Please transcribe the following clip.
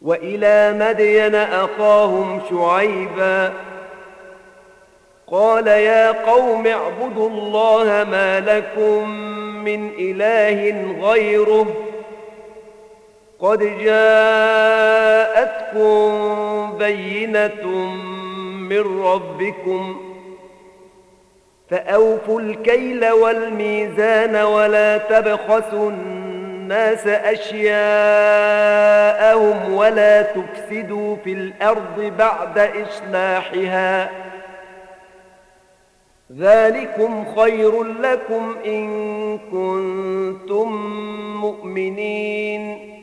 وإلى مدين أخاهم شعيبا قال يا قوم اعبدوا الله ما لكم من إله غيره قد جاءتكم بينة من ربكم فأوفوا الكيل والميزان ولا تبخسوا الناس أشياءهم ولا تفسدوا في الأرض بعد إصلاحها ذلكم خير لكم إن كنتم مؤمنين